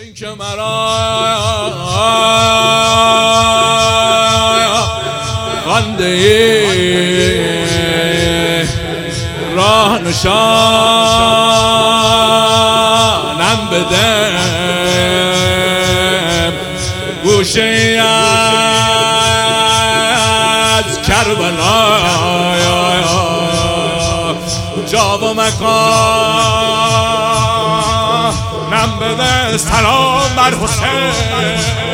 که مرا خنده راه نشانم بده گوشه از کربلا جا و مکانم بده سلام بر حسین